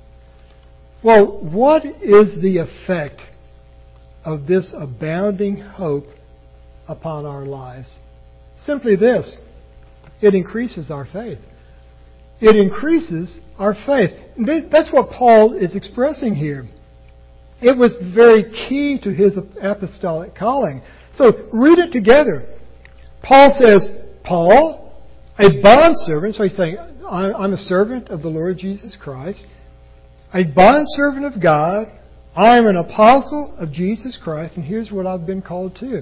Well, what is the effect of this abounding hope upon our lives? Simply this. It increases our faith. It increases our faith. That's what Paul is expressing here. It was very key to his apostolic calling. So read it together. Paul says, Paul, a bondservant, so he's saying, I'm a servant of the Lord Jesus Christ, a bondservant of God, I'm an apostle of Jesus Christ, and here's what I've been called to.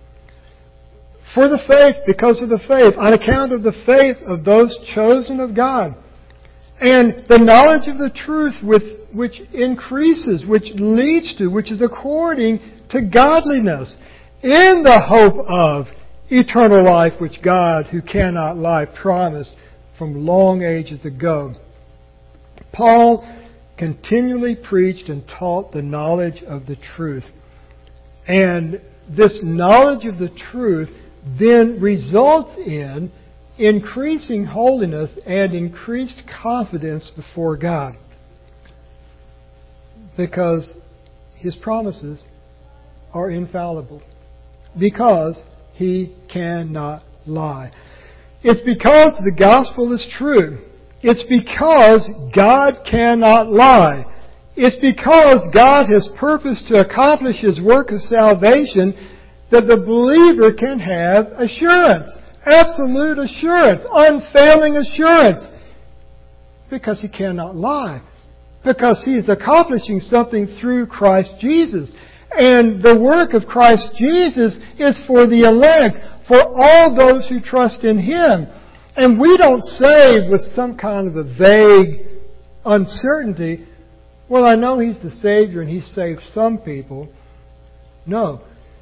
For the faith, because of the faith, on account of the faith of those chosen of God, and the knowledge of the truth with, which increases, which leads to, which is according to godliness, in the hope of eternal life which God, who cannot lie, promised from long ages ago. Paul continually preached and taught the knowledge of the truth. And this knowledge of the truth then results in increasing holiness and increased confidence before God. Because His promises are infallible. Because He cannot lie. It's because the gospel is true. It's because God cannot lie. It's because God has purposed to accomplish His work of salvation that the believer can have assurance, absolute assurance, unfailing assurance, because He cannot lie, because He is accomplishing something through Christ Jesus. And the work of Christ Jesus is for the elect, for all those who trust in Him. And we don't save with some kind of a vague uncertainty. Well, I know He's the Savior and He saved some people. No.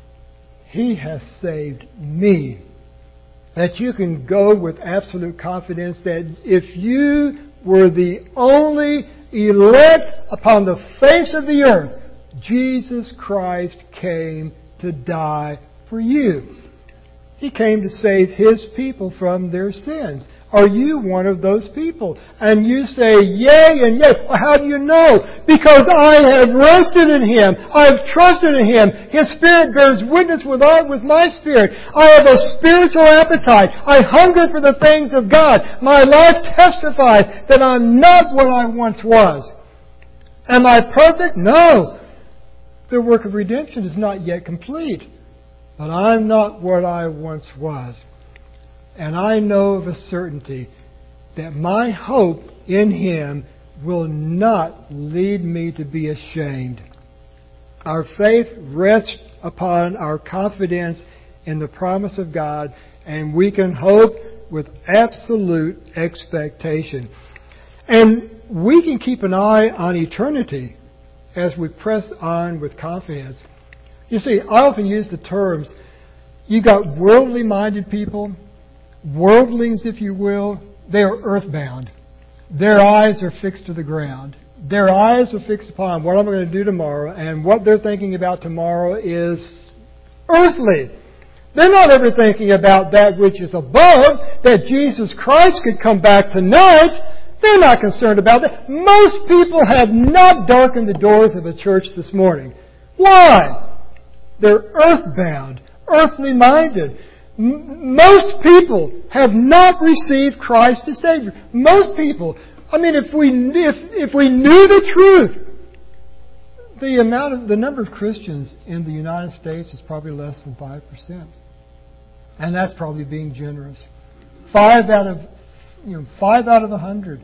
He has saved me. That you can go with absolute confidence that if you were the only elect upon the face of the earth, Jesus Christ came to die for you. He came to save His people from their sins. Are you one of those people? And you say, yea and yea. Well, how do you know? Because I have rested in Him. I have trusted in Him. His Spirit bears witness with, our, with my spirit. I have a spiritual appetite. I hunger for the things of God. My life testifies that I'm not what I once was. Am I perfect? No. The work of redemption is not yet complete. But I'm not what I once was. And I know of a certainty that my hope in Him will not lead me to be ashamed. Our faith rests upon our confidence in the promise of God, and we can hope with absolute expectation. And we can keep an eye on eternity as we press on with confidence. You see, I often use the terms, you got worldly-minded people, worldlings, if you will. They are earthbound. Their eyes are fixed to the ground. Their eyes are fixed upon what I'm going to do tomorrow, and what they're thinking about tomorrow is earthly. They're not ever thinking about that which is above, that Jesus Christ could come back tonight. They're not concerned about that. Most people have not darkened the doors of a church this morning. Why? They're earthbound, earthly minded. M- most people have not received Christ as Savior. Most people. I mean, if we if if we knew the truth, the amount of the number of Christians in the United States is probably less than five percent, and that's probably being generous. Five out of you know five out of a hundred.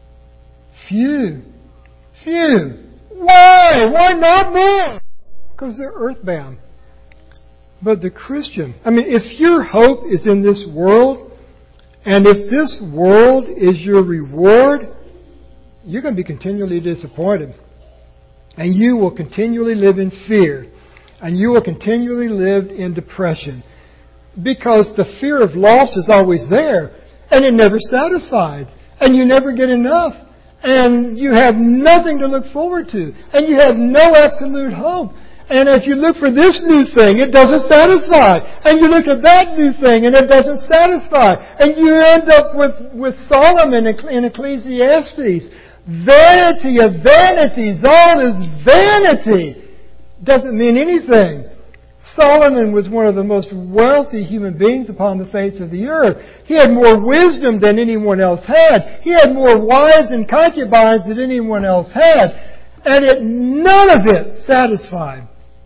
Few, few. Why? Why not more? Because they're earthbound. But the Christian, I mean, if your hope is in this world, and if this world is your reward, you're going to be continually disappointed. And you will continually live in fear. And you will continually live in depression. Because the fear of loss is always there. And it never satisfied. And you never get enough. And you have nothing to look forward to. And you have no absolute hope. And as you look for this new thing, it doesn't satisfy. And you look at that new thing, and it doesn't satisfy. And you end up with, with Solomon in Ecclesiastes. Vanity of vanities. All is vanity. Doesn't mean anything. Solomon was one of the most wealthy human beings upon the face of the earth. He had more wisdom than anyone else had. He had more wives and concubines than anyone else had. And it, none of it satisfied.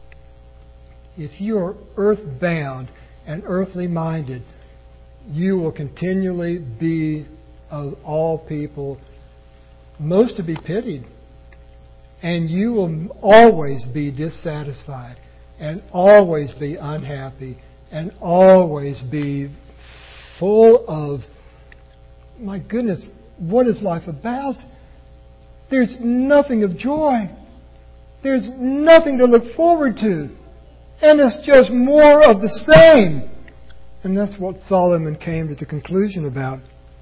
If you are earthbound and earthly minded, you will continually be, of all people, most to be pitied. And you will always be dissatisfied, and always be unhappy, and always be full of, my goodness, what is life about? There's nothing of joy. There's nothing to look forward to. And it's just more of the same. And that's what Solomon came to the conclusion about.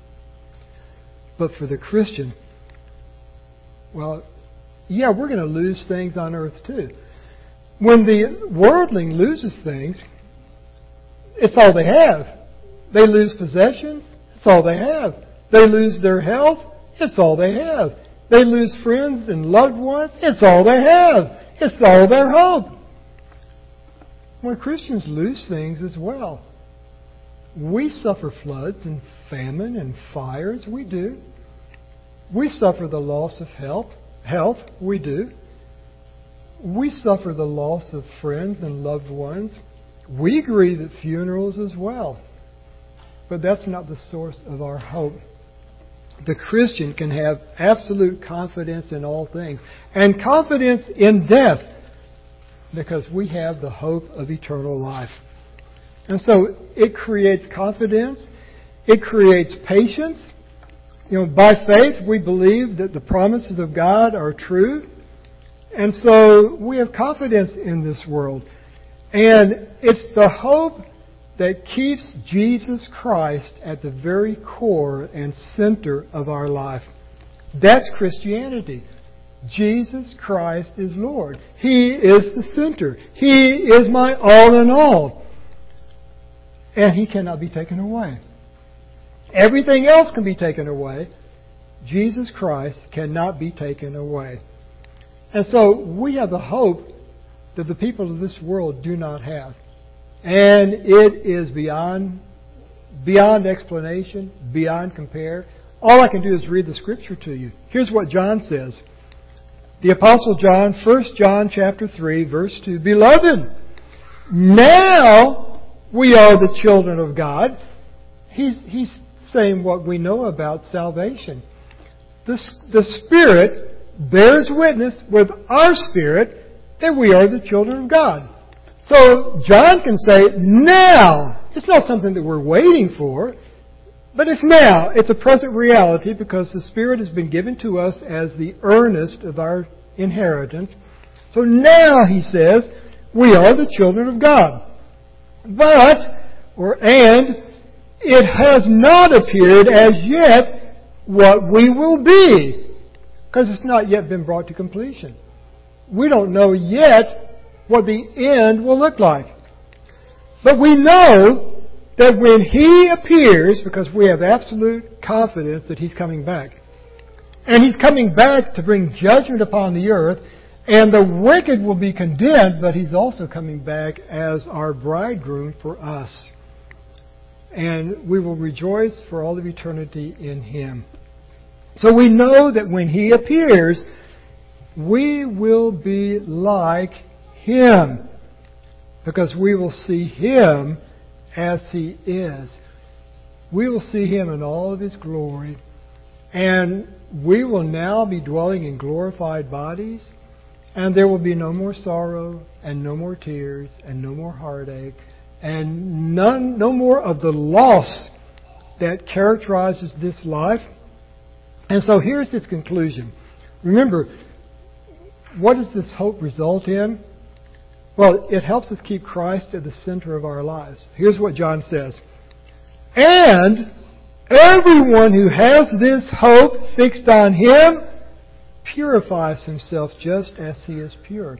But for the Christian, well, yeah, we're going to lose things on earth too. When the worldling loses things, it's all they have. They lose possessions, it's all they have. They lose their health, it's all they have. They lose friends and loved ones, it's all they have. It's all their hope. Well, Christians lose things as well. We suffer floods and famine and fires. We do. We suffer the loss of health. Health. We do. We suffer the loss of friends and loved ones. We grieve at funerals as well. But that's not the source of our hope. The Christian can have absolute confidence in all things. And confidence in death. Because we have the hope of eternal life. And so it creates confidence. It creates patience. You know, by faith we believe that the promises of God are true. And so we have confidence in this world. And it's the hope that keeps Jesus Christ at the very core and center of our life. That's Christianity. Jesus Christ is Lord. He is the center. He is my all in all. And He cannot be taken away. Everything else can be taken away. Jesus Christ cannot be taken away. And so we have the hope that the people of this world do not have. And it is beyond, beyond explanation, beyond compare. All I can do is read the Scripture to you. Here's what John says. The Apostle John, First John chapter three, verse two. Beloved, now we are the children of God. He's, he's saying what we know about salvation. The, the Spirit bears witness with our spirit that we are the children of God. So John can say, now. It's not something that we're waiting for, but it's now. It's a present reality because the Spirit has been given to us as the earnest of our inheritance. So now, he says, we are the children of God. But, or and, it has not appeared as yet what we will be, because it's not yet been brought to completion. We don't know yet what the end will look like. But we know that when He appears, because we have absolute confidence that He's coming back, and He's coming back to bring judgment upon the earth, and the wicked will be condemned, but He's also coming back as our bridegroom for us. And we will rejoice for all of eternity in Him. So we know that when He appears, we will be like Him, because we will see Him as He is. We will see Him in all of His glory, and we will now be dwelling in glorified bodies, and there will be no more sorrow, and no more tears, and no more heartache, and none, no more of the loss that characterizes this life. And so here's its conclusion. Remember, what does this hope result in? Well, it helps us keep Christ at the center of our lives. Here's what John says. And everyone who has this hope fixed on Him purifies himself just as He is pure.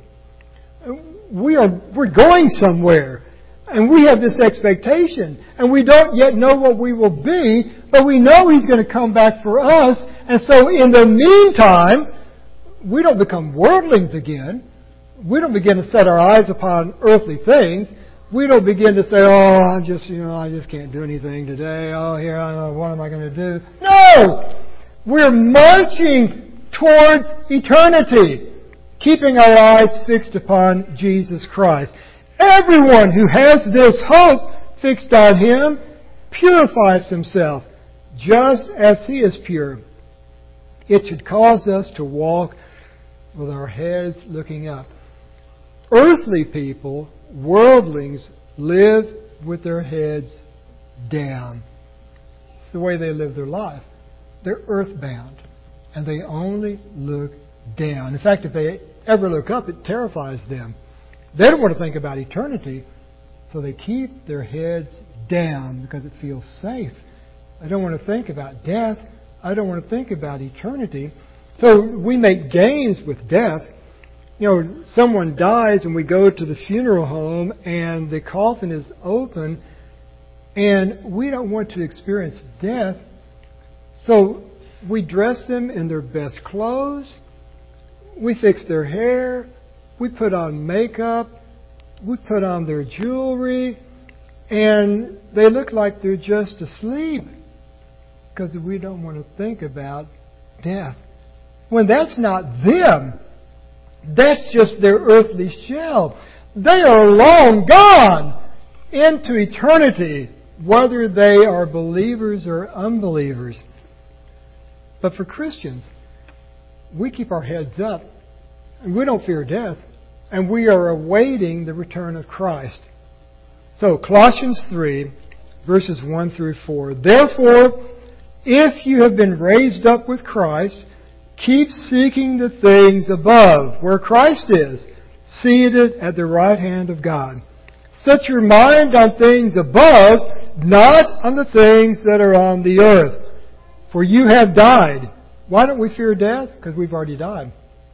We are, we're going somewhere. And we have this expectation. And we don't yet know what we will be, but we know He's going to come back for us. And so in the meantime, we don't become worldlings again. We don't begin to set our eyes upon earthly things. We don't begin to say, oh, I'm just, you know, I just can't do anything today. Oh, here, I know, what am I going to do? No! We're marching towards eternity, keeping our eyes fixed upon Jesus Christ. Everyone who has this hope fixed on Him purifies himself just as He is pure. It should cause us to walk with our heads looking up. Earthly people, worldlings, live with their heads down. It's the way they live their life. They're earthbound, and they only look down. In fact, if they ever look up, it terrifies them. They don't want to think about eternity, so they keep their heads down because it feels safe. I don't want to think about death. I don't want to think about eternity. So we make games with death. You know, someone dies and we go to the funeral home and the coffin is open and we don't want to experience death. So we dress them in their best clothes. We fix their hair. We put on makeup. We put on their jewelry. And they look like they're just asleep because we don't want to think about death. When that's not them. That's just their earthly shell. They are long gone into eternity, whether they are believers or unbelievers. But for Christians, we keep our heads up, and we don't fear death, and we are awaiting the return of Christ. So, Colossians three, verses one through four. Therefore, if you have been raised up with Christ, keep seeking the things above, where Christ is, seated at the right hand of God. Set your mind on things above, not on the things that are on the earth. For you have died. Why don't we fear death? Because we've already died.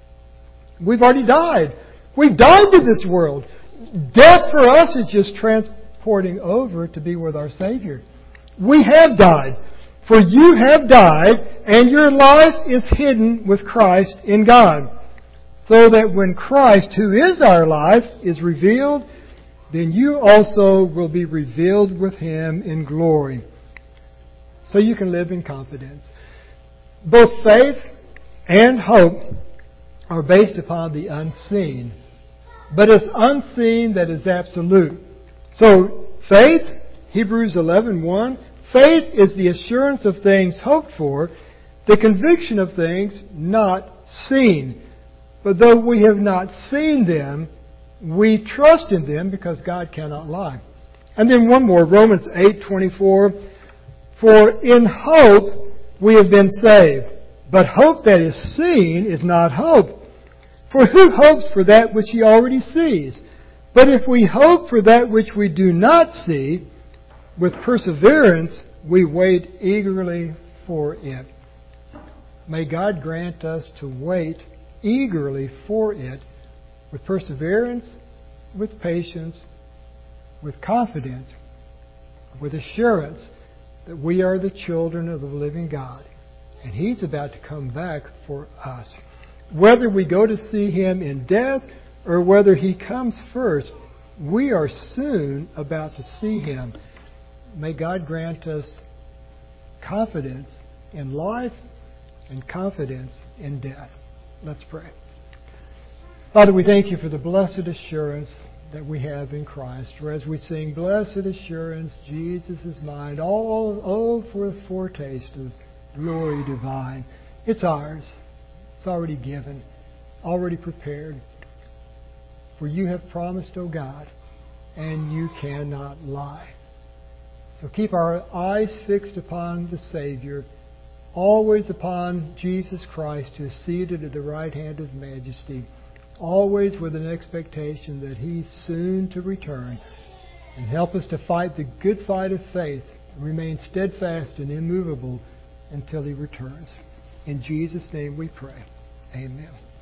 We've already died. We've died to this world. Death for us is just transporting over to be with our Savior. We have died. For you have died, and your life is hidden with Christ in God. So that when Christ, who is our life, is revealed, then you also will be revealed with Him in glory. So you can live in confidence. Both faith and hope are based upon the unseen. But it's unseen that is absolute. So faith, Hebrews eleven one, faith is the assurance of things hoped for, the conviction of things not seen. But though we have not seen them, we trust in them because God cannot lie. And then one more, Romans eight twenty-four. For in hope we have been saved. But hope that is seen is not hope. For who hopes for that which he already sees? But if we hope for that which we do not see, with perseverance we wait eagerly for it. May God grant us to wait eagerly for it with perseverance, with patience, with confidence, with assurance that we are the children of the living God. And He's about to come back for us. Whether we go to see Him in death or whether He comes first, we are soon about to see Him. May God grant us confidence in life and confidence in death. Let's pray. Father, we thank You for the blessed assurance that we have in Christ. For as we sing, blessed assurance, Jesus is mine. All, oh, for a foretaste of glory divine. It's ours. It's already given, already prepared. For You have promised, O God, and You cannot lie. So keep our eyes fixed upon the Savior, always upon Jesus Christ, who is seated at the right hand of majesty, always with an expectation that He's soon to return. And help us to fight the good fight of faith, and remain steadfast and immovable until He returns. In Jesus' name we pray. Amen.